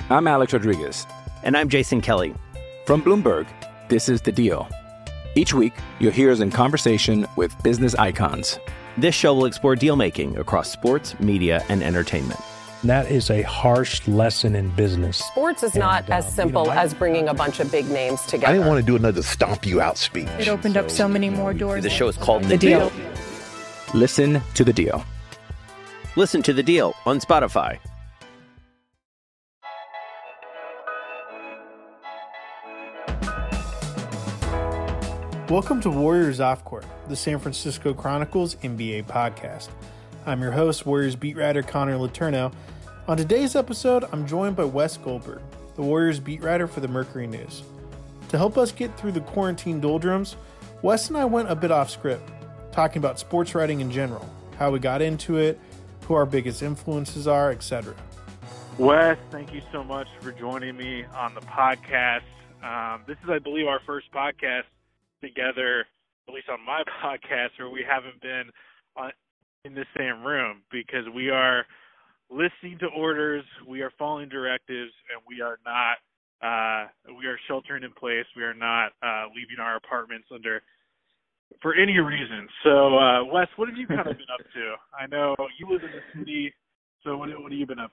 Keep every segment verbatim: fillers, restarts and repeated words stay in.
I'm Alex Rodriguez. And I'm Jason Kelly. From Bloomberg, this is The Deal. Each week, you'll hear us in conversation with business icons. This show will explore deal-making across sports, media, and entertainment. That is a harsh lesson in business. Sports is not and, uh, as simple you know, I, as bringing a bunch of big names together. I didn't want to do another stomp you out speech. It opened so, up so many more doors. The show is called The, the deal. deal. Listen to The Deal. Listen to The Deal on Spotify. Welcome to Warriors Off Court, the San Francisco Chronicles N B A podcast. I'm your host, Warriors beat writer Connor Letourneau. On today's episode, I'm joined by Wes Goldberg, the Warriors beat writer for the Mercury News. To help us get through the quarantine doldrums, Wes and I went a bit off script, talking about sports writing in general, how we got into it, who our biggest influences are, et cetera. Wes, thank you so much for joining me on the podcast. Um, this is, I believe, our first podcast together, at least on my podcast, where we haven't been on, in the same room, because we are listening to orders, we are following directives, and we are not, uh, we are sheltering in place. We are not uh, leaving our apartments under for any reason. So, uh, Wes, what have you kind of been up to? I know you live in the city, so what, what have you been up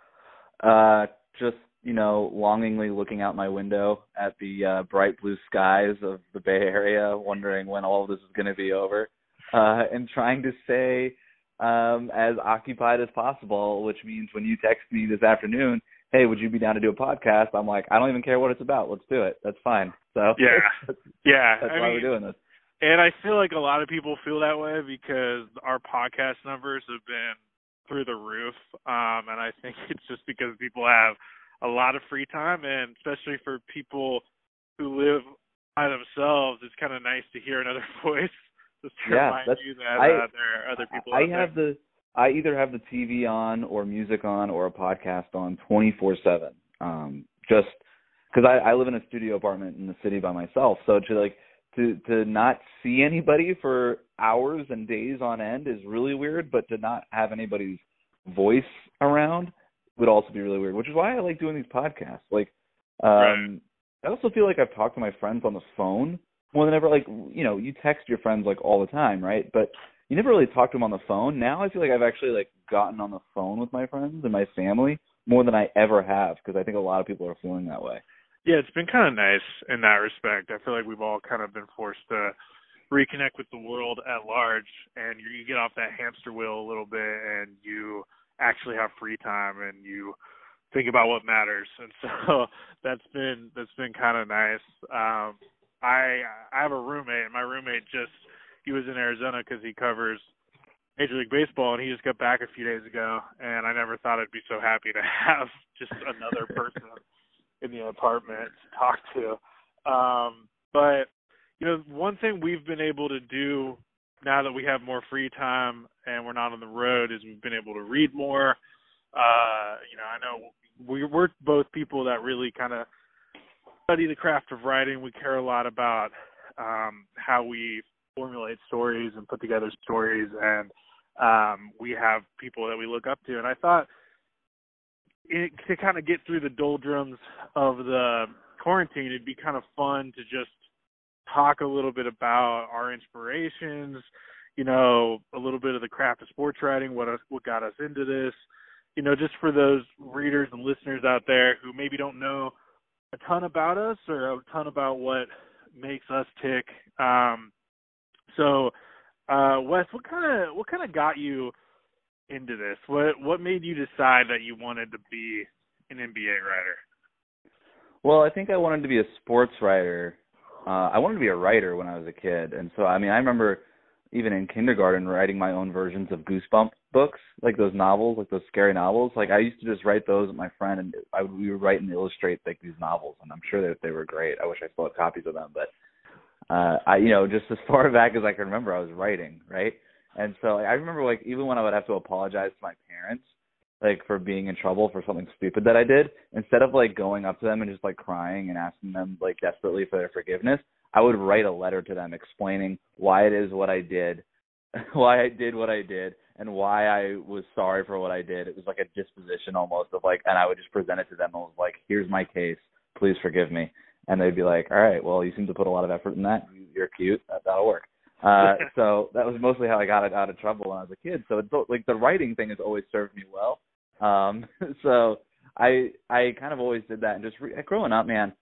to? Uh, just, you know, longingly looking out my window at the uh, bright blue skies of the Bay Area, wondering when all of this is going to be over, uh, and trying to stay um, as occupied as possible, which means when you text me this afternoon, hey, would you be down to do a podcast? I'm like, I don't even care what it's about. Let's do it. That's fine. So yeah, that's, yeah. that's I why mean, we're doing this. And I feel like a lot of people feel that way because our podcast numbers have been through the roof, um, and I think it's just because people have a lot of free time, and especially for people who live by themselves, it's kind of nice to hear another voice just to yeah, remind you that I, uh, there are other people I out have there. the I either have the T V on or music on or a podcast on twenty-four seven, um, just because I, I live in a studio apartment in the city by myself. So to like to to not see anybody for hours and days on end is really weird, but to not have anybody's voice around would also be really weird, which is why I like doing these podcasts. Like, um, right. I also feel like I've talked to my friends on the phone more than ever. Like, you know, you text your friends like all the time, right? But you never really talk to them on the phone. Now I feel like I've actually like gotten on the phone with my friends and my family more than I ever have, because I think a lot of people are feeling that way. Yeah, it's been kind of nice in that respect. I feel like we've all kind of been forced to reconnect with the world at large, and you, you get off that hamster wheel a little bit, and you actually have free time, and you think about what matters. And so that's been that's been kind of nice. Um, I I have a roommate, and my roommate just he was in Arizona because he covers Major League Baseball, and he just got back a few days ago, and I never thought I'd be so happy to have just another person in the apartment to talk to. Um, but, you know, one thing we've been able to do now that we have more free time and we're not on the road is we've been able to read more. Uh, you know, I know we, we're both people that really kind of study the craft of writing. We care a lot about um, how we formulate stories and put together stories, and um, we have people that we look up to. And I thought it, to kind of get through the doldrums of the quarantine, it'd be kind of fun to just talk a little bit about our inspirations, you know, a little bit of the craft of sports writing, what us, what got us into this, you know, just for those readers and listeners out there who maybe don't know a ton about us or a ton about what makes us tick. Um, so, uh, Wes, what kind of what kind of got you into this? What what made you decide that you wanted to be an N B A writer? Well, I think I wanted to be a sports writer. Uh, I wanted to be a writer when I was a kid, and so I mean, I remember even in kindergarten writing my own versions of Goosebumps books, like those novels, like those scary novels. Like I used to just write those with my friend, and I would, we would write and illustrate like these novels, and I'm sure that they were great. I wish I still had copies of them, but uh, I, you know, just as far back as I can remember, I was writing, right? And so like, I remember like even when I would have to apologize to my parents, like for being in trouble for something stupid that I did, instead of like going up to them and just like crying and asking them like desperately for their forgiveness, I would write a letter to them explaining why it is what I did, why I did what I did, and why I was sorry for what I did. It was like a disposition almost of like, and I would just present it to them and was like, here's my case, please forgive me. And they'd be like, all right, well, you seem to put a lot of effort in that. You're cute. That, that'll work. Uh, so that was mostly how I got out of trouble when I was a kid. So it's like the writing thing has always served me well. Um, so I I kind of always did that. And just re- growing up, man,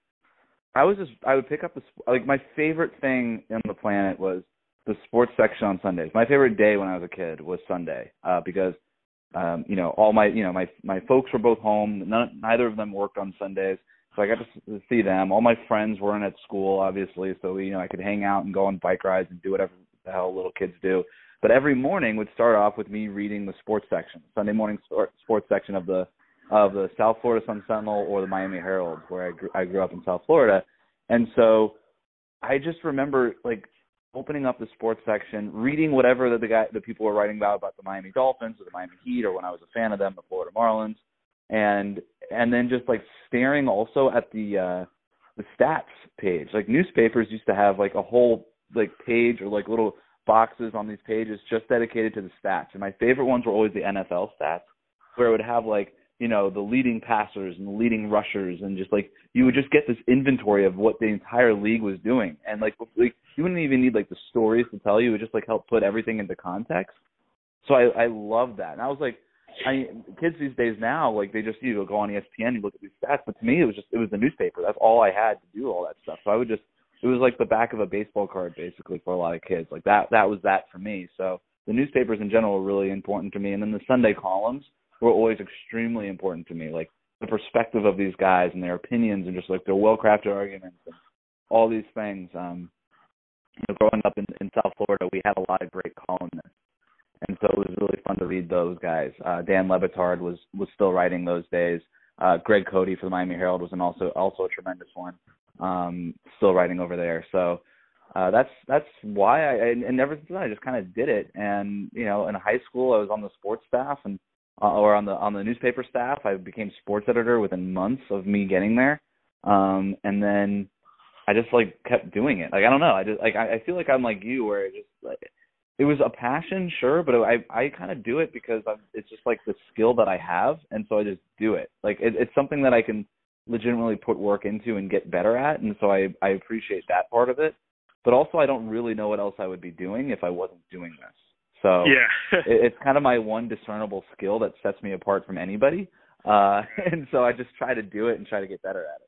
I was just, I would pick up the, like my favorite thing in the planet was the sports section on Sundays. My favorite day when I was a kid was Sunday, uh, because, um, you know, all my, you know, my, my folks were both home. None, neither of them worked on Sundays. So I got to see them. All my friends weren't at school, obviously. So, you know, I could hang out and go on bike rides and do whatever the hell little kids do. But every morning would start off with me reading the sports section, Sunday morning sports section of the, of the South Florida Sun Sentinel or the Miami Herald, where I grew, I grew up in South Florida. And so I just remember like opening up the sports section, reading whatever that the guy, the people were writing about, about the Miami Dolphins or the Miami Heat, or when I was a fan of them, the Florida Marlins. And, and then just like staring also at the, uh, the stats page. Like newspapers used to have like a whole like page or like little boxes on these pages just dedicated to the stats. And my favorite ones were always the N F L stats, where it would have like, you know, the leading passers and the leading rushers, and just like you would just get this inventory of what the entire league was doing. And like, like you wouldn't even need like the stories to tell you. It would just like help put everything into context. So I, I love that. And I was like, I kids these days now, like they just, you know, go on E S P N, you look at these stats. But to me, it was just, it was the newspaper. That's all I had to do all that stuff. So I would just, it was like the back of a baseball card basically for a lot of kids. Like that, that was that for me. So the newspapers in general were really important to me. And then the Sunday columns were always extremely important to me. Like the perspective of these guys and their opinions and just like their well-crafted arguments and all these things. Um, you know, growing up in, in South Florida, we had a lot of great columnists. And so it was really fun to read those guys. Uh, Dan Le Batard was, was still writing those days. Uh, Greg Cody for the Miami Herald was an also also a tremendous one, um, still writing over there. So uh, that's that's why I, and never since then I just kind of did it. And you know, in high school I was on the sports staff and uh, or on the on the newspaper staff. I became sports editor within months of me getting there, um, and then I just like kept doing it. Like I don't know, I just like I, I feel like I'm like you, where it just like. It was a passion, sure, but I I kind of do it because I'm, it's just like the skill that I have, and so I just do it. Like it, it's something that I can legitimately put work into and get better at, and so I, I appreciate that part of it. But also I don't really know what else I would be doing if I wasn't doing this. So yeah. it, it's kind of my one discernible skill that sets me apart from anybody, uh, and so I just try to do it and try to get better at it.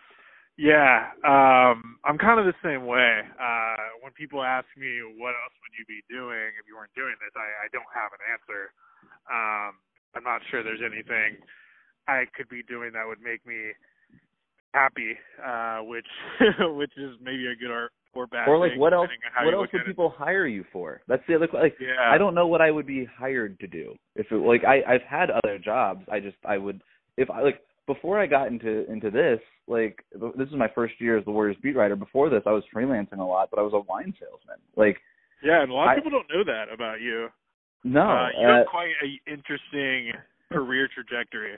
Yeah, um, I'm kind of the same way. Uh, when people ask me what else would you be doing if you weren't doing this, I, I don't have an answer. Um, I'm not sure there's anything I could be doing that would make me happy, uh, which which is maybe a good or, or bad or like thing. What else? What else would it. people hire you for? That's the other. Like, yeah. I don't know what I would be hired to do. If it, like I, I've had other jobs. I just I would if I like. Before I got into into this, like this is my first year as the Warriors beat writer. Before this, I was freelancing a lot, but I was a wine salesman. Like, yeah, and a lot of I, people don't know that about you. No, uh, you uh, have quite an interesting career trajectory.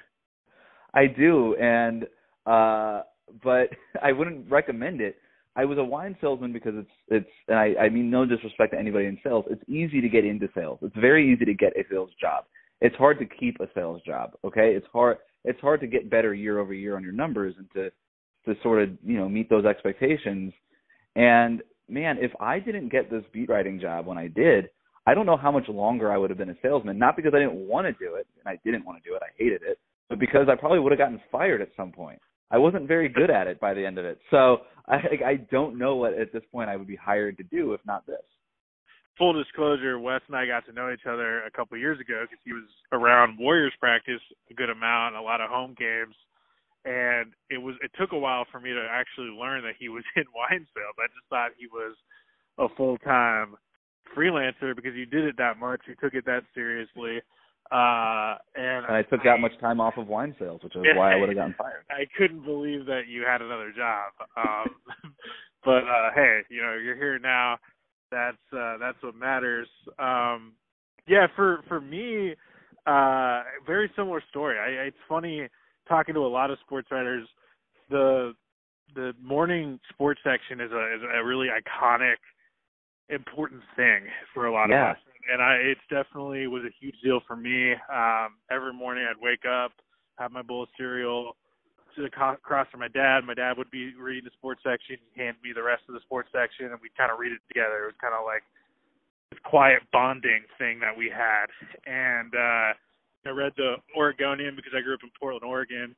I do, and uh, but I wouldn't recommend it. I was a wine salesman because it's it's, and I, I mean no disrespect to anybody in sales. It's easy to get into sales. It's very easy to get a sales job. It's hard to keep a sales job. Okay, it's hard. It's hard to get better year over year on your numbers and to to sort of, you know, meet those expectations. And man, if I didn't get this beat writing job when I did, I don't know how much longer I would have been a salesman. Not because I didn't want to do it, and I didn't want to do it, I hated it, but because I probably would have gotten fired at some point. I wasn't very good at it by the end of it. So I I don't know what at this point I would be hired to do if not this. Full disclosure, Wes and I got to know each other a couple of years ago because he was around Warriors practice a good amount, a lot of home games, and it was it took a while for me to actually learn that he was in wine sales. I just thought he was a full-time freelancer because he did it that much, he took it that seriously, uh, and, and I took I, that much time off of wine sales, which is why I would have gotten fired. I couldn't believe that you had another job, um, but uh, hey, you know, you're here now. That's uh, that's what matters. Um, yeah, for for me, uh, very similar story. I, it's funny talking to a lot of sports writers. The the morning sports section is a is a really iconic, important thing for a lot yeah. of us. and I it definitely was a huge deal for me. Um, every morning I'd wake up, have my bowl of cereal, sit across from my dad. My dad would be reading the sports section. He'd hand me the rest of the sports section, and we'd kind of read it together. It was kind of like this quiet bonding thing that we had. And uh, I read the Oregonian because I grew up in Portland, Oregon,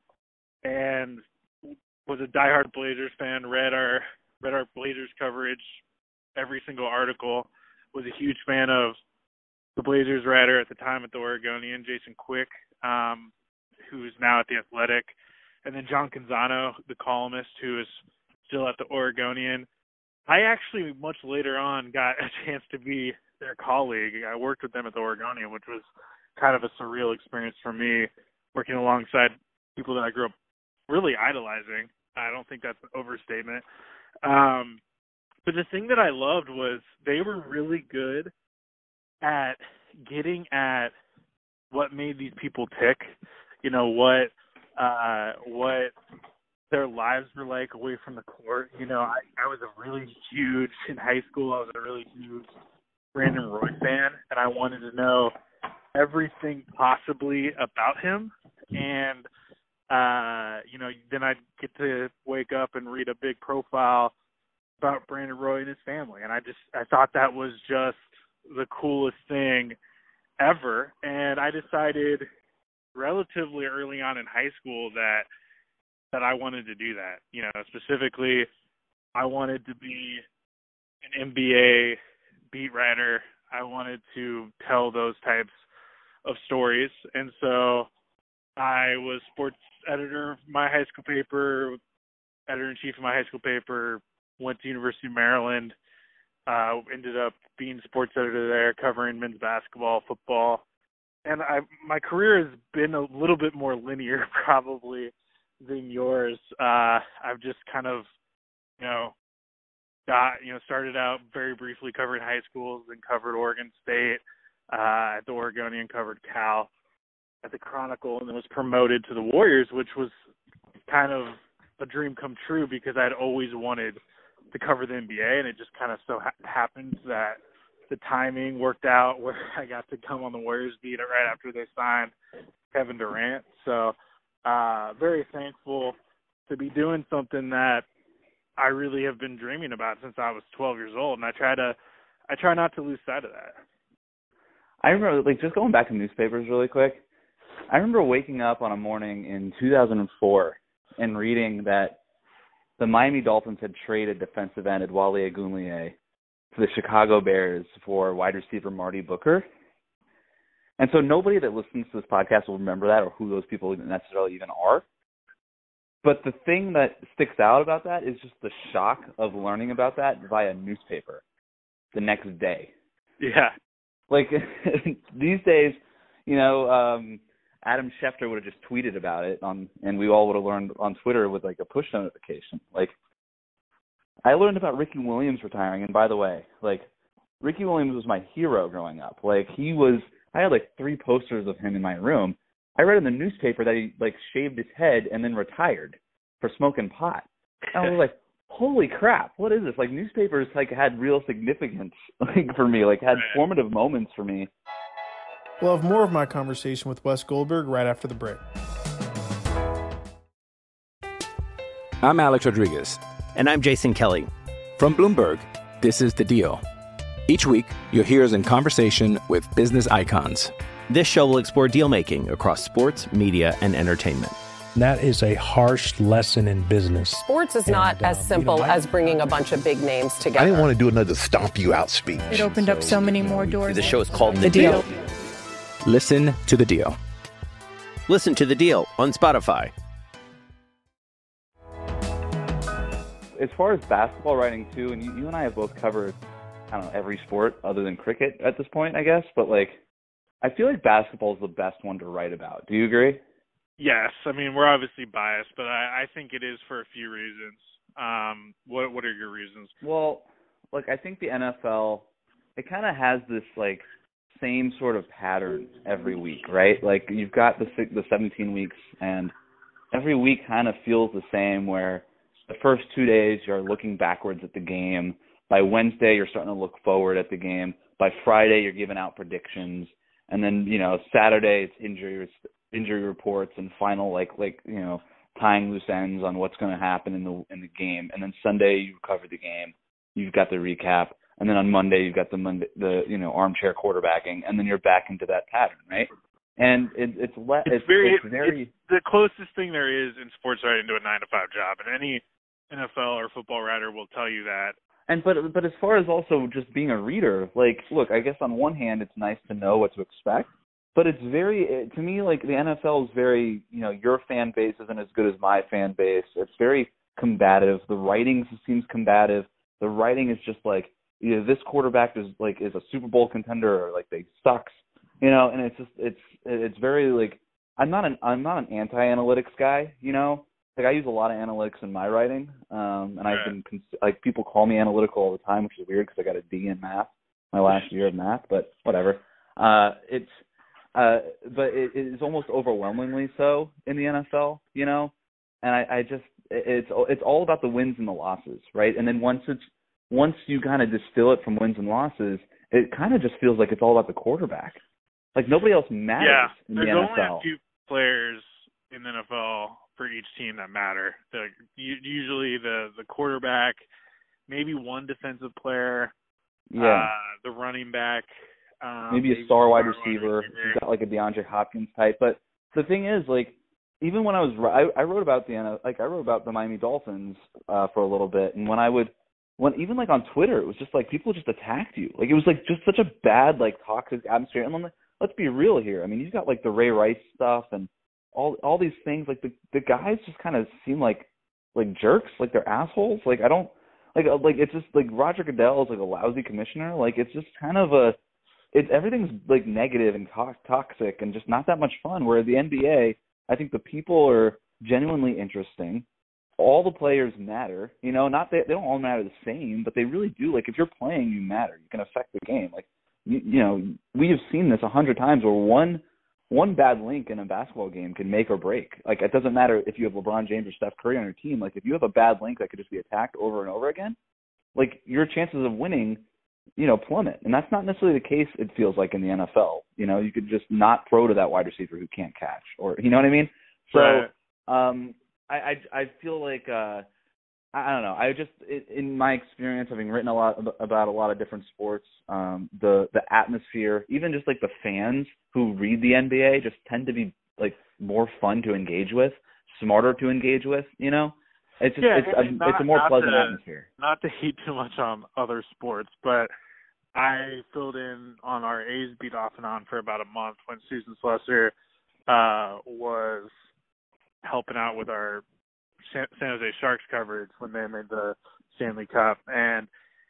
and was a diehard Blazers fan. Read our read our Blazers coverage, every single article. Was a huge fan of the Blazers writer at the time at the Oregonian, Jason Quick, um, who is now at the Athletic, and then John Canzano, the columnist, who is still at the Oregonian. I actually, much later on, got a chance to be their colleague. I worked with them at the Oregonian, which was kind of a surreal experience for me, working alongside people that I grew up really idolizing. I don't think that's an overstatement. Um, but the thing that I loved was they were really good at getting at what made these people tick, you know, what uh, what their lives were like away from the court. You know, I, I was a really huge, in high school, I was a really huge Brandon Roy fan, and I wanted to know everything possibly about him. And, uh, you know, then I'd get to wake up and read a big profile about Brandon Roy and his family. And I just, I thought that was just the coolest thing ever. And I decided relatively early on in high school that that I wanted to do that. You know, specifically, I wanted to be an N B A beat writer. I wanted to tell those types of stories. And so I was sports editor of my high school paper, editor-in-chief of my high school paper, went to University of Maryland, uh, ended up being sports editor there, covering men's basketball, football. And I, my career has been a little bit more linear probably than yours. Uh, I've just kind of, you know, got, you know, started out very briefly covering high schools, then covered Oregon State, uh, at the Oregonian, covered Cal at the Chronicle, and then was promoted to the Warriors, which was kind of a dream come true because I'd always wanted to cover the N B A, and it just kind of so ha- happened that the timing worked out where I got to come on the Warriors beat right after they signed Kevin Durant. So uh, very thankful to be doing something that I really have been dreaming about since I was twelve years old, and I try to I try not to lose sight of that. I remember, like, just going back to newspapers really quick, I remember waking up on a morning in two thousand four and reading that the Miami Dolphins had traded defensive end Adewale Agunleye to the Chicago Bears for wide receiver Marty Booker. And so nobody that listens to this podcast will remember that or who those people necessarily even are. But the thing that sticks out about that is just the shock of learning about that via newspaper the next day. Yeah. Like, these days, you know, um, Adam Schefter would have just tweeted about it, on, and we all would have learned on Twitter with, like, a push notification. Like, I learned about Ricky Williams retiring, and by the way, like, Ricky Williams was my hero growing up. Like, he was – I had, like, three posters of him in my room. I read in the newspaper that he, like, shaved his head and then retired for smoking pot. And I was like, holy crap, what is this? Like, newspapers, like, had real significance, like, for me, like, had formative moments for me. We'll have more of my conversation with Wes Goldberg right after the break. I'm Alex Rodriguez. And I'm Jason Kelly. From Bloomberg, this is The Deal. Each week, you'll hear us in conversation with business icons. This show will explore deal-making across sports, media, and entertainment. That is a harsh lesson in business. Sports is not And, as um, simple you know, I- as bringing a bunch of big names I together. didn't want to do another stomp you out speech. It opened up so many more doors. The show is called The, The deal. Deal. Listen to The Deal. Listen to The Deal on Spotify. As far as basketball writing, too, and you, you and I have both covered, I don't know, every sport other than cricket at this point, I guess, but, like, I feel like basketball is the best one to write about. Do you agree? Yes, I mean, we're obviously biased, but I, I think it is for a few reasons. Um, what what are your reasons? Well, look, I think the N F L, it kind of has this, like, same sort of pattern every week, right? Like, you've got the the seventeen weeks, and every week kind of feels the same, where the first two days you're looking backwards at the game. By Wednesday, you're starting to look forward at the game. by Friday you're giving out predictions, and then you know Saturday it's injury injury reports and final like like you know tying loose ends on what's going to happen in the in the game, and then Sunday you cover the game, you've got the recap, and then on Monday you've got the Monday the you know armchair quarterbacking, and then you're back into that pattern, right? And it, it's, le- it's it's very it's very it's the closest thing there is in sports writing to a nine to five job, and any N F L or football writer will tell you that. And but but as far as also just being a reader, like look, I guess on one hand it's nice to know what to expect, but it's very to me like the N F L is very you know your fan base isn't as good as my fan base. It's very combative. The writing seems combative. The writing is just like you know, this quarterback is like is a Super Bowl contender or like they sucks. You know, and it's just it's it's very like I'm not an I'm not an anti-analytics guy. You know, like I use a lot of analytics in my writing, um, and I've been like people call me analytical all the time, which is weird because I got a D in math my last year of math, but whatever. Uh, it's uh, but it is almost overwhelmingly so in the N F L. You know, and I, I just it's it's all about the wins and the losses, right? And then once it's once you kind of distill it from wins and losses, it kind of just feels like it's all about the quarterback. Like nobody else matters yeah, in the there's N F L. only a few players in the N F L for each team that matter. The, usually the, the quarterback, maybe one defensive player, yeah, uh, the running back, um, maybe, maybe a star wide receiver. Wide receiver. You've got like a DeAndre Hopkins type. But the thing is, like, even when I was I, I wrote about the like I wrote about the Miami Dolphins uh, for a little bit, and when I would. When even like on Twitter, it was just like people just attacked you. Like it was like just such a bad like toxic atmosphere. And I'm like, let's be real here. I mean, you've got like the Ray Rice stuff and all all these things. Like the the guys just kind of seem like like jerks. Like they're assholes. Like I don't like like it's just like Roger Goodell is like a lousy commissioner. Like it's just kind of a it's everything's like negative and to- toxic and just not that much fun. Where the N B A, I think the people are genuinely interesting. All the players matter, you know, not that they don't all matter the same, but they really do. Like if you're playing, you matter. You can affect the game. Like, you, you know, we have seen this a hundred times where one, one bad link in a basketball game can make or break. Like it doesn't matter if you have LeBron James or Steph Curry on your team. Like if you have a bad link that could just be attacked over and over again, like your chances of winning, you know, plummet. And that's not necessarily the case. It feels like in the N F L, you know, you could just not throw to that wide receiver who can't catch or, you know what I mean? So, right. um, I, I I feel like uh, I don't know. I just it, in my experience, having written a lot about a lot of different sports, um, the the atmosphere, even just like the fans who read the N B A, just tend to be like more fun to engage with, smarter to engage with. You know, it's just yeah, it's a, not, it's a more pleasant to, atmosphere. Not to heat too much on other sports, but I filled in on our A's beat off and on for about a month when Susan Slesser uh, was helping out with our San Jose Sharks coverage when they made the Stanley Cup. And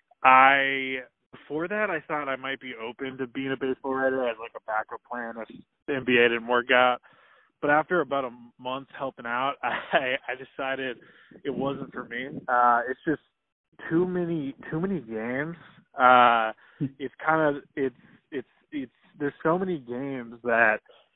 I, before that, I thought I might be open to being a baseball writer as like a backup plan if the N B A didn't work out. But after about a month helping out, I, I decided it wasn't for me. Uh, it's just too many, too many games. Uh, it's kind of, it's, it's, it's, there's so many games that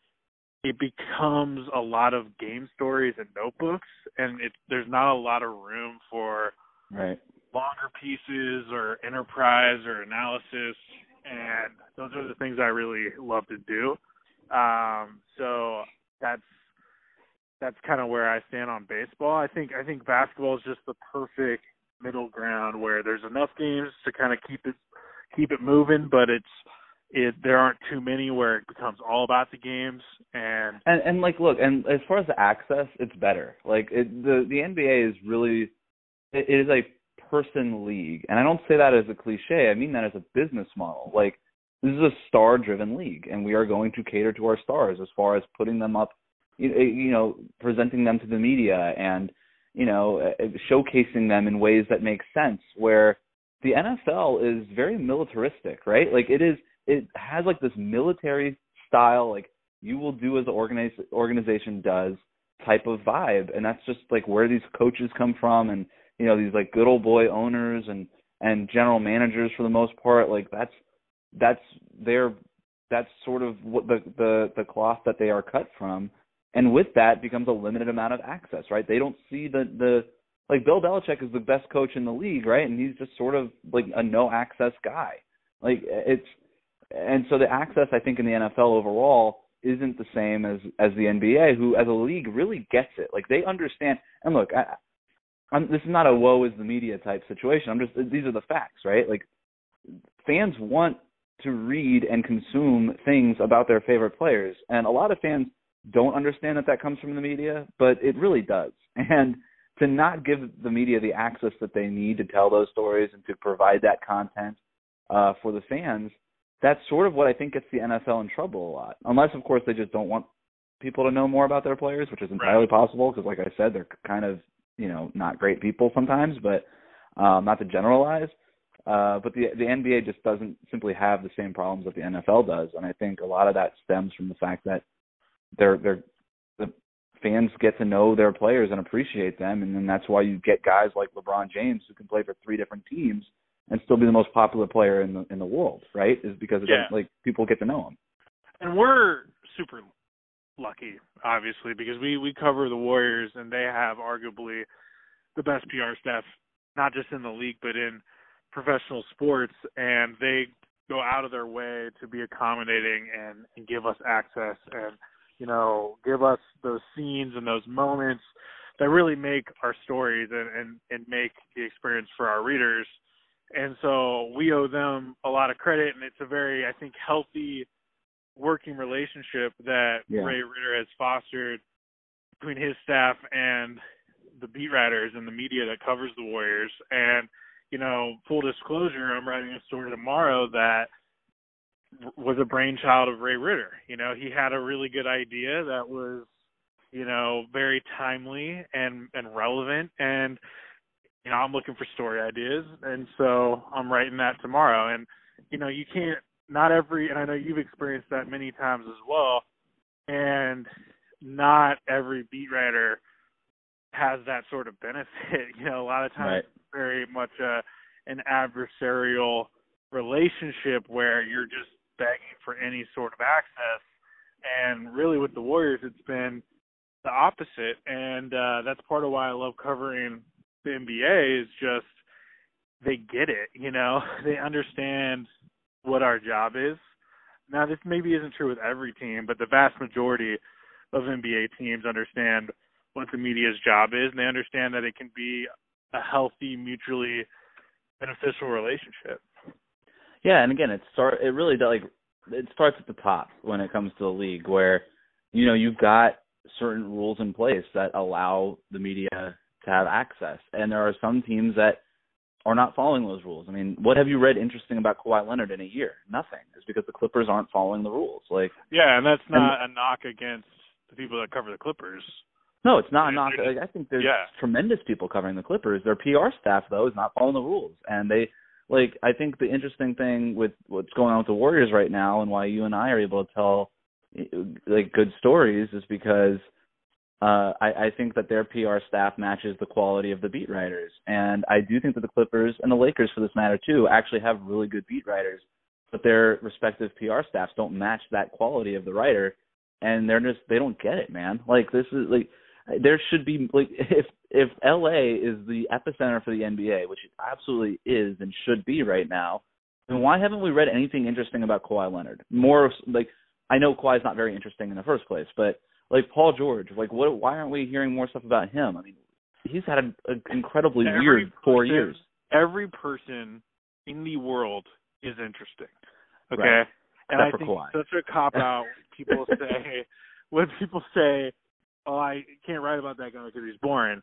it becomes a lot of game stories and notebooks, and it, there's not a lot of room for right. longer pieces or enterprise or analysis, and those are the things I really love to do. Um, so that's that's kind of where I stand on baseball. I think I think basketball is just the perfect middle ground where there's enough games to kind of keep it keep it moving, but it's It, there aren't too many where it becomes all about the games, and and and like look, and as far as the access, it's better. Like it, the the N B A is really it, it is a person league, and I don't say that as a cliche. I mean that as a business model. Like this is a star-driven league, and we are going to cater to our stars as far as putting them up, you, you know, presenting them to the media, and you know, showcasing them in ways that make sense. Where the N F L is very militaristic, right? Like it is. It has like this military style, like you will do as the organiz- organization does type of vibe. And that's just like where these coaches come from. And, you know, these like good old boy owners and, and general managers for the most part, like that's, that's their, that's sort of what the, the, the cloth that they are cut from. And with that becomes a limited amount of access, right? They don't see the, the, like Bill Belichick is the best coach in the league, right? And he's just sort of like a no access guy. Like it's, and so the access, I think, in the N F L overall isn't the same as, as the N B A, who as a league really gets it. Like, they understand. And look, I, I'm, this is not a woe is the media type situation. I'm just, these are the facts, right? Like, fans want to read and consume things about their favorite players. And a lot of fans don't understand that that comes from the media, but it really does. And to not give the media the access that they need to tell those stories and to provide that content uh, for the fans, that's sort of what I think gets the N F L in trouble a lot. Unless, of course, they just don't want people to know more about their players, which is entirely right. possible because, like I said, they're kind of, you know, not great people sometimes, but um, not to generalize. Uh, but the the N B A just doesn't simply have the same problems that the N F L does, and I think a lot of that stems from the fact that they're they're the fans get to know their players and appreciate them, and then that's why you get guys like LeBron James who can play for three different teams and still be the most popular player in the in the world, right? Is because it yeah. like people get to know him. And we're super lucky, obviously, because we we cover the Warriors, and they have arguably the best P R staff, not just in the league but in professional sports, and they go out of their way to be accommodating and, and give us access and, you know, give us those scenes and those moments that really make our stories and, and, and make the experience for our readers. And so we owe them a lot of credit, and it's a very, I think, healthy working relationship that yeah. Ray Ritter has fostered between his staff and the beat writers and the media that covers the Warriors. And you know, full disclosure, I'm writing a story tomorrow that was a brainchild of Ray Ritter. You know, he had a really good idea that was, you know, very timely and, and relevant. And, you know, I'm looking for story ideas. And so I'm writing that tomorrow. And, you know, you can't, not every, and I know you've experienced that many times as well, and not every beat writer has that sort of benefit. You know, a lot of times right. it's very much a, an adversarial relationship where you're just begging for any sort of access. And really with the Warriors, it's been the opposite. And uh, that's part of why I love covering the N B A is just they get it, you know. They understand what our job is. Now, this maybe isn't true with every team, but the vast majority of N B A teams understand what the media's job is, and they understand that it can be a healthy, mutually beneficial relationship. Yeah, and again, it start it really does, like it starts at the top when it comes to the league, where you know you've got certain rules in place that allow the media to have access, and there are some teams that are not following those rules. I mean, what have you read interesting about Kawhi Leonard in a year? Nothing. It's because the Clippers aren't following the rules. Like, yeah, and that's not and, a knock against the people that cover the Clippers. No, it's not a knock. Like, I think there's yeah. tremendous people covering the Clippers. Their P R staff, though, is not following the rules. And they, like, I think the interesting thing with what's going on with the Warriors right now and why you and I are able to tell, like, good stories is because uh, I, I think that their P R staff matches the quality of the beat writers. And I do think that the Clippers and the Lakers, for this matter, too, actually have really good beat writers, but their respective P R staffs don't match that quality of the writer. And they're just, they don't get it, man. Like, this is, like, there should be, like, if if L A is the epicenter for the N B A, which it absolutely is and should be right now, then why haven't we read anything interesting about Kawhi Leonard? More, like, I know Kawhi's not very interesting in the first place, but, like, Paul George, like, what? Why aren't we hearing more stuff about him? I mean, he's had an incredibly every weird person, four years. Every person in the world is interesting, okay? Right. And Except I think Kawhi. it's such a cop-out people say, when people say, oh, I can't write about that guy because he's boring.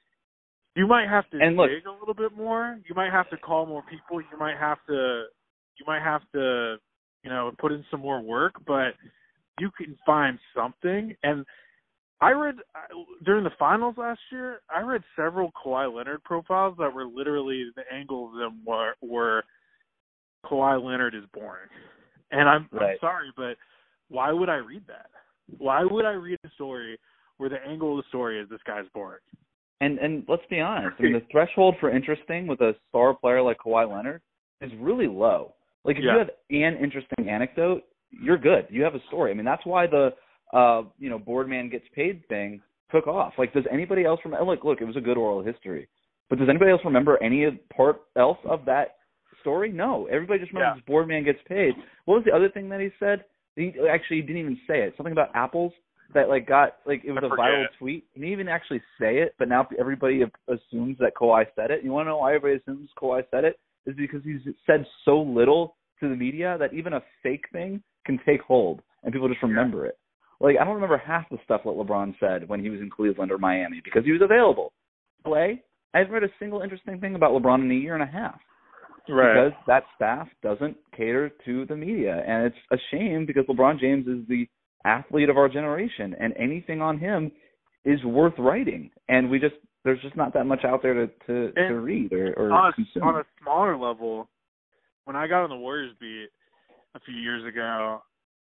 You might have to and look, dig a little bit more. You might have to call more people. You might have to, you might have to, you know, put in some more work. But you can find something. And I read during the finals last year, I read several Kawhi Leonard profiles that were literally the angle of them were, were Kawhi Leonard is boring. And I'm, right. I'm sorry, but why would I read that? Why would I read a story where the angle of the story is this guy's boring? And and let's be honest, I mean, the threshold for interesting with a star player like Kawhi Leonard is really low. Like, if yeah. you have an interesting anecdote, you're good. You have a story. I mean, that's why the, uh, you know, Boardman gets paid thing took off. Like, does anybody else remember? Look, look, it was a good oral history. But does anybody else remember any part else of that story? No. Everybody just remembers Yeah. this board man gets paid. What was the other thing that he said? He actually he didn't even say it. Something about apples that like got like it was I a forget. viral tweet. He didn't even actually say it, but now everybody assumes that Kawhi said it. You want to know why everybody assumes Kawhi said it? Is because he's said so little to the media that even a fake thing can take hold and people just remember yeah. it. Like I don't remember half the stuff that LeBron said when he was in Cleveland or Miami because he was available. Play. I haven't read a single interesting thing about LeBron in a year and a half. Right. Because that staff doesn't cater to the media. And it's a shame because LeBron James is the athlete of our generation, and anything on him is worth writing. And we just there's just not that much out there to, to, to read or, or on a, consume. On a smaller level, when I got on the Warriors beat a few years ago,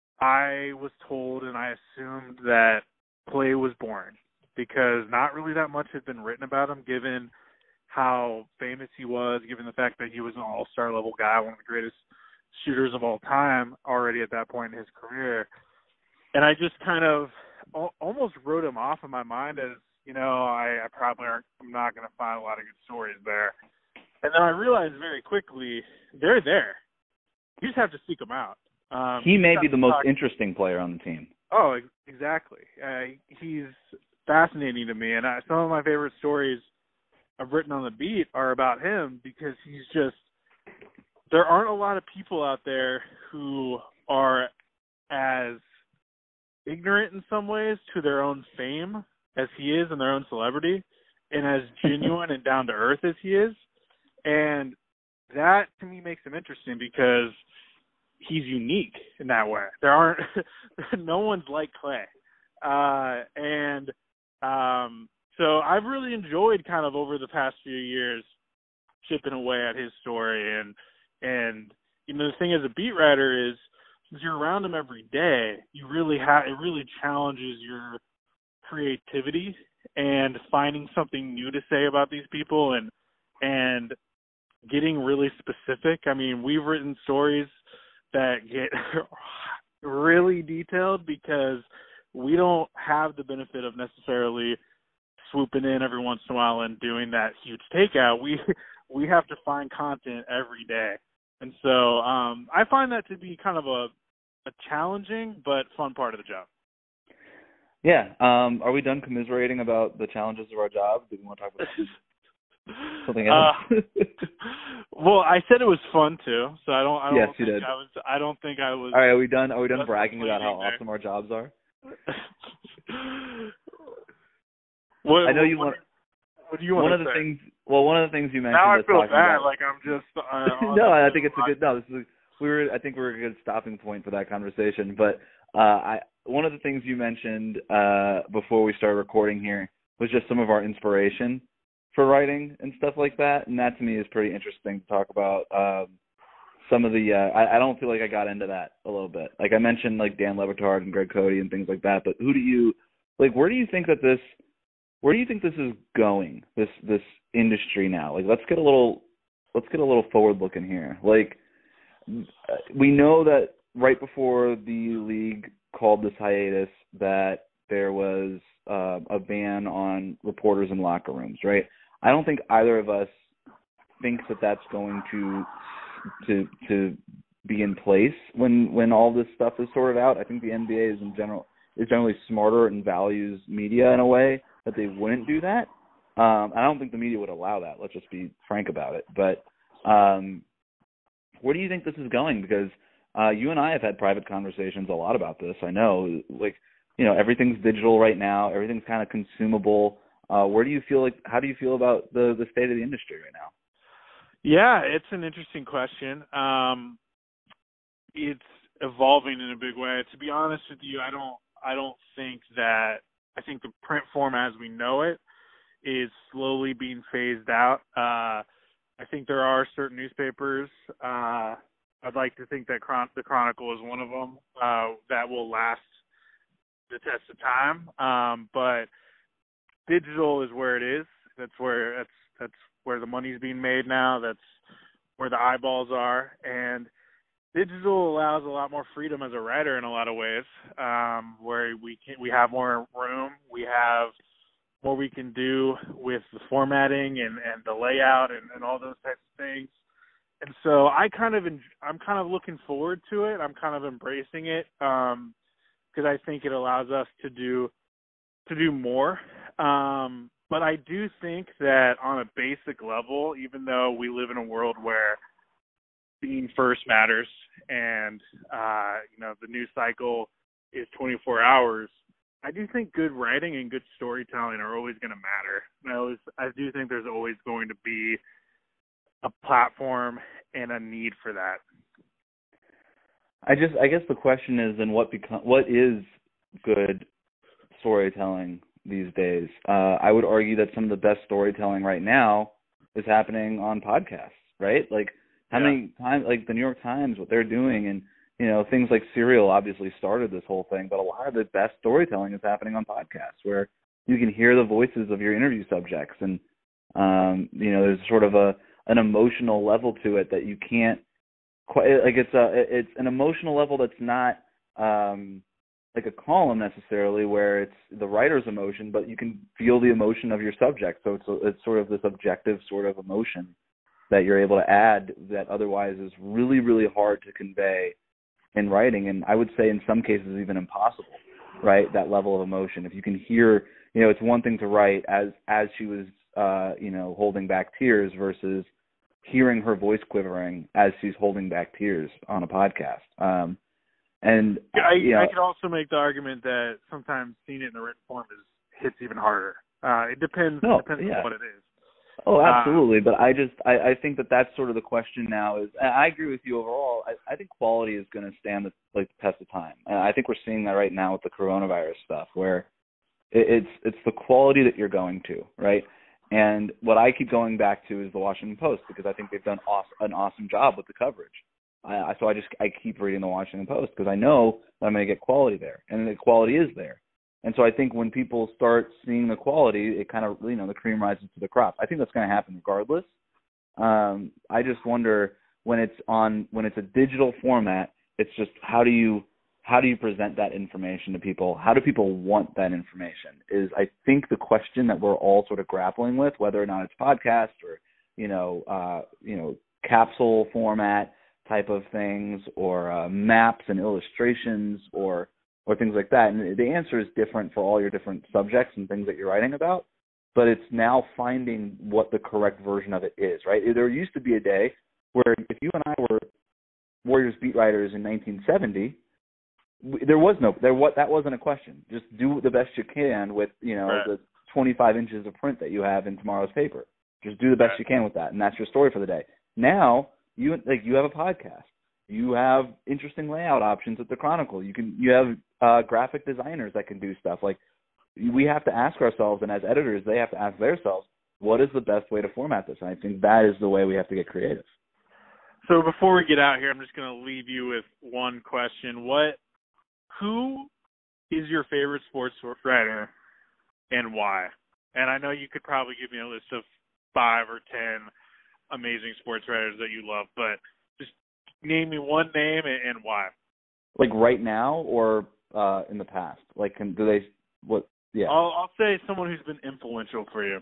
I was told and I assumed that Klay was boring because not really that much had been written about him given – how famous he was, given the fact that he was an all-star level guy, one of the greatest shooters of all time already at that point in his career. And I just kind of al- almost wrote him off in my mind as, you know, I, I probably aren't, I'm not going to find a lot of good stories there. And then I realized very quickly, they're there. You just have to seek them out. Um, he may be the most talk- interesting player on the team. Oh, exactly. Uh, he's fascinating to me. And I, some of my favorite stories I've written on the beat are about him because he's just – there aren't a lot of people out there who are as ignorant in some ways to their own fame as he is and their own celebrity and as genuine and down-to-earth as he is. And that, to me, makes him interesting because he's unique in that way. There aren't – no one's like Klay. Uh, and um, – So I've really enjoyed kind of over the past few years chipping away at his story. And, and you know, the thing as a beat writer is since you're around him every day, you really have it really challenges your creativity and finding something new to say about these people and and getting really specific. I mean, we've written stories that get really detailed because we don't have the benefit of necessarily swooping in every once in a while and doing that huge takeout. We we have to find content every day. And so um, I find that to be kind of a, a challenging but fun part of the job. Yeah. Um, are we done commiserating about the challenges of our job? Do we want to talk about something else? Uh, well, I said it was fun too, so I don't. I don't yes, think you did. I was. I don't think I was. All right, are we done? Are we done bragging about how there. awesome our jobs are? what, I know what, you what, want. What do you want one to of the say? things. Well, one of the things you mentioned. Now I feel bad, about, like I'm just. Uh, no, I think it's a good. No, this is. We were. I think we're a good stopping point for that conversation. But uh, I. One of the things you mentioned uh, before we started recording here was just some of our inspiration for writing and stuff like that, and that to me is pretty interesting to talk about. Um, some of the. Uh, I, I don't feel like I got into that a little bit. Like I mentioned, like Dan Le Batard and Greg Cody and things like that. But who do you like? Where do you think that this? Where do you think this is going? This this industry now? Like, let's get a little. Let's get a little forward looking here. Like, we know that right before the league called this hiatus that there was uh, a ban on reporters in locker rooms, right? I don't think either of us thinks that that's going to to to be in place when when all this stuff is sorted out. I think the N B A is in general is generally smarter and values media in a way that they wouldn't do that. Um, I don't think the media would allow that. Let's just be frank about it. But um, where do you think this is going? Because Uh, you and I have had private conversations a lot about this. I know, like, you know, everything's digital right now. Everything's kind of consumable. Uh, where do you feel like, how do you feel about the, the state of the industry right now? Yeah, it's an interesting question. Um, it's evolving in a big way. To be honest with you, I don't, I don't think that, I think the print form as we know it is slowly being phased out. Uh, I think there are certain newspapers, uh, I'd like to think that Chron- the Chronicle is one of them uh, that will last the test of time. Um, but digital is where it is. That's where that's that's where the money's being made now. That's where the eyeballs are. And digital allows a lot more freedom as a writer in a lot of ways, um, where we can we have more room. We have more we can do with the formatting and, and the layout and, and all those types of things. and so I kind of I'm kind of looking forward to it. I'm kind of embracing it um, because I think it allows us to do to do more. Um, but I do think that on a basic level, even though we live in a world where being first matters, and uh, you know the news cycle is twenty-four hours, I do think good writing and good storytelling are always going to matter. And I, always, I do think there's always going to be a platform and a need for that. I just, I guess the question is, then what become, what is good storytelling these days? Uh, I would argue that some of the best storytelling right now is happening on podcasts, right? Like how yeah. many times, like the New York Times, what they're doing, and you know, things like Serial obviously started this whole thing, but a lot of the best storytelling is happening on podcasts where you can hear the voices of your interview subjects, and um, you know, there's sort of a an emotional level to it that you can't quite, like it's a it's an emotional level that's not um, like a column necessarily where it's the writer's emotion, but you can feel the emotion of your subject. So it's a, it's sort of this objective sort of emotion that you're able to add that otherwise is really, really hard to convey in writing, and I would say in some cases even impossible, right? That level of emotion. If you can hear, you know, it's one thing to write as as she was, uh, you know, holding back tears versus hearing her voice quivering as she's holding back tears on a podcast. Um, and yeah, I, you know, I could also make the argument that sometimes seeing it in the written form is hits even harder. Uh, it depends. No, it depends yeah. on what it is. Oh, absolutely. Uh, but I just, I, I think that that's sort of the question now is, and I agree with you overall. I, I think quality is going to stand the, like the test of time. And I think we're seeing that right now with the coronavirus stuff, where it, it's, it's the quality that you're going to, right? And what I keep going back to is the Washington Post, because I think they've done awesome, an awesome job with the coverage. I, so I just, I keep reading the Washington Post because I know that I'm going to get quality there, and the quality is there. And so I think when people start seeing the quality, it kind of, you know, the cream rises to the crop. I think that's going to happen regardless. Um, I just wonder when it's on, when it's a digital format, it's just how do you, how do you present that information to people? How do people want that information is, I think, the question that we're all sort of grappling with, whether or not it's podcast or, you know, uh, you know, capsule format type of things, or uh, maps and illustrations, or or things like that. And the answer is different for all your different subjects and things that you're writing about, but it's now finding what the correct version of it is, right? There used to be a day where if you and I were Warriors beat writers in nineteen seventy, there was no, there what that wasn't a question. Just do the best you can with, you know, right. the twenty-five inches of print that you have in tomorrow's paper. Just do the best right. you can with that, and that's your story for the day. Now, you like you have a podcast. You have interesting layout options at the Chronicle. You can you have uh, graphic designers that can do stuff. Like, we have to ask ourselves, and as editors, they have to ask themselves, what is the best way to format this? And I think that is the way we have to get creative. So before we get out here, I'm just going to leave you with one question. What, who is your favorite sports writer and why? And I know you could probably give me a list of five or ten amazing sports writers that you love, but just name me one name and, and why. Like right now or uh, in the past? Like, can, do they, what, yeah. I'll, I'll say someone who's been influential for you.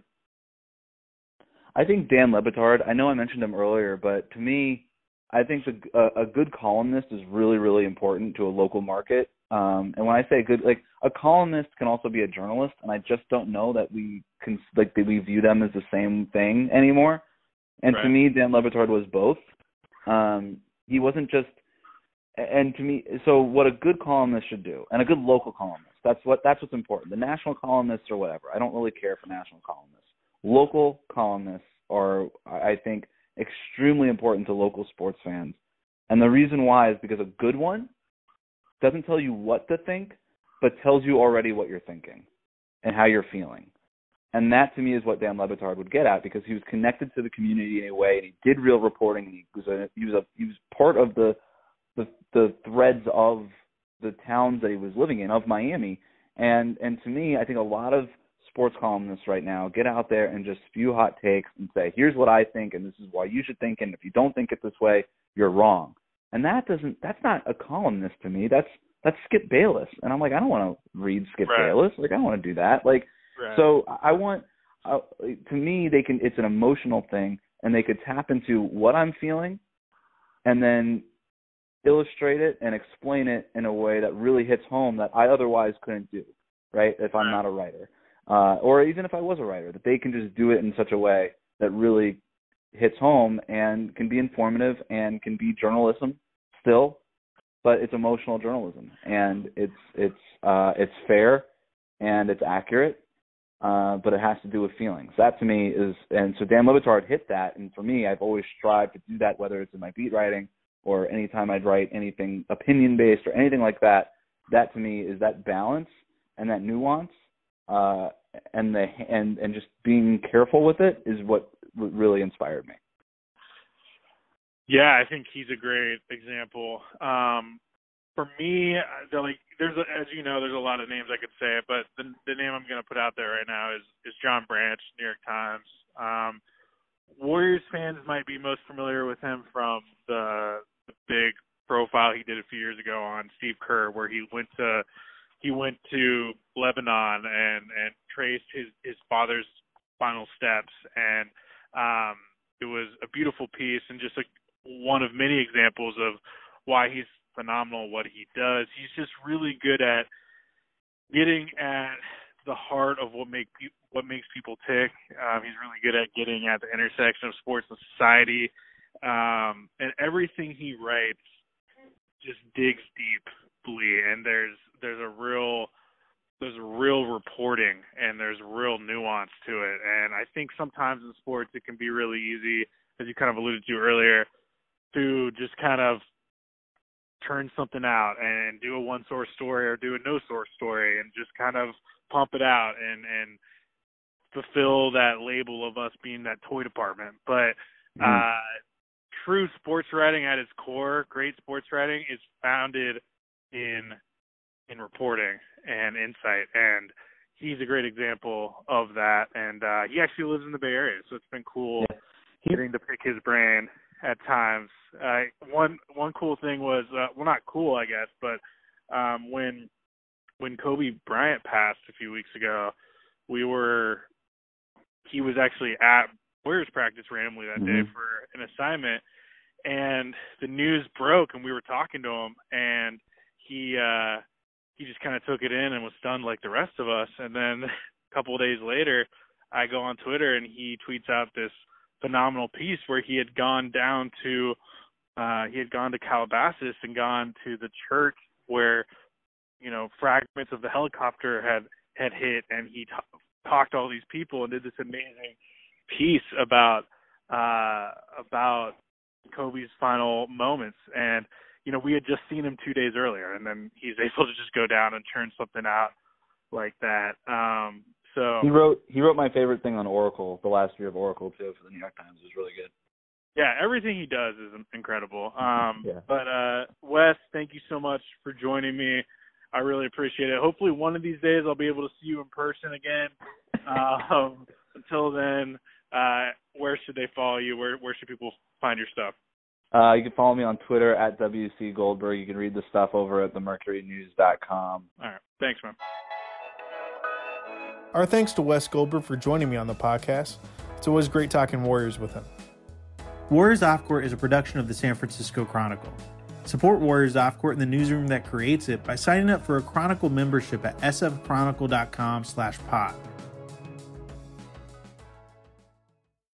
I think Dan Le Batard. I know I mentioned him earlier, but to me, I think the, a, a good columnist is really, really important to a local market. Um, and when I say good, like a columnist can also be a journalist, and I just don't know that we can, like, that we view them as the same thing anymore. And right. to me, Dan Le Batard was both. Um, he wasn't just, and to me, so what a good columnist should do, and a good local columnist, that's what that's what's important. The national columnists or whatever, I don't really care for national columnists. Local columnists are, I think, extremely important to local sports fans. And the reason why is because a good one doesn't tell you what to think, but tells you already what you're thinking and how you're feeling. And that, to me, is what Dan Le Batard would get at, because he was connected to the community in a way, and he did real reporting, and he was a, he was a, he was part of the, the the threads of the towns that he was living in, of Miami. And and to me, I think a lot of sports columnists right now get out there and just spew hot takes and say, here's what I think, and this is why you should think, and if you don't think it this way, you're wrong. And that doesn't, that's not a columnist to me. That's that's Skip Bayless. And I'm like, I don't want to read Skip right. Bayless. Like, I don't want to do that. Like, right. so I want, uh, to me, they can, it's an emotional thing, and they could tap into what I'm feeling and then illustrate it and explain it in a way that really hits home that I otherwise couldn't do, right, if I'm not a writer. Uh, or even if I was a writer, that they can just do it in such a way that really hits home and can be informative and can be journalism still, but it's emotional journalism, and it's it's uh, it's fair and it's accurate, uh, but it has to do with feelings. That to me is, and so Dan Le Batard hit that, and for me, I've always strived to do that, whether it's in my beat writing or anytime I'd write anything opinion-based or anything like that. That to me is that balance and that nuance, uh, and the and and just being careful with it is what really inspired me. Yeah, I think he's a great example. Um, for me, like, there's a, as you know, there's a lot of names I could say, but the, the name I'm going to put out there right now is, is John Branch, New York Times. Um, Warriors fans might be most familiar with him from the, the big profile he did a few years ago on Steve Kerr, where he went to he went to Lebanon and, and traced his, his father's final steps, and um, it was a beautiful piece and just a, one of many examples of why he's phenomenal, what he does. He's just really good at getting at the heart of what make pe- what makes people tick. Um, he's really good at getting at the intersection of sports and society, um, and everything he writes just digs deeply. And there's there's a real there's real reporting and there's real nuance to it. And I think sometimes in sports it can be really easy, as you kind of alluded to earlier, to just kind of turn something out and do a one source story or do a no source story and just kind of pump it out and, and fulfill that label of us being that toy department. But mm-hmm. uh, true sports writing at its core, great sports writing, is founded in in reporting and insight, and he's a great example of that. And uh, he actually lives in the Bay Area, so it's been cool yeah. getting to pick his brain at times. Uh, one one cool thing was, uh, well, not cool, I guess, but um, when when Kobe Bryant passed a few weeks ago, we were he was actually at Warriors practice randomly that mm-hmm. day for an assignment, and the news broke, and we were talking to him, and he uh, he just kind of took it in and was stunned like the rest of us. And then a couple of days later, I go on Twitter, and he tweets out this phenomenal piece where he had gone down to uh he had gone to Calabasas and gone to the church where, you know, fragments of the helicopter had had hit, and he t- talked to all these people and did this amazing piece about uh about Kobe's final moments. And you know, we had just seen him two days earlier, and then he's able to just go down and churn something out like that. um So he wrote he wrote my favorite thing on Oracle, the last year of Oracle too, for the New York Times. It was really good. Yeah, everything he does is incredible. Um, yeah. But uh, Wes, thank you so much for joining me. I really appreciate it. Hopefully, one of these days I'll be able to see you in person again. Um, until then, uh, where should they follow you? Where where should people find your stuff? Uh, you can follow me on Twitter at W C Goldberg. You can read the stuff over at the mercury news dot com. All right, thanks, man. Our thanks to Wes Goldberg for joining me on the podcast. It's always great talking Warriors with him. Warriors Off Court is a production of the San Francisco Chronicle. Support Warriors Off Court in the newsroom that creates it by signing up for a Chronicle membership at s f chronicle dot com slash pod.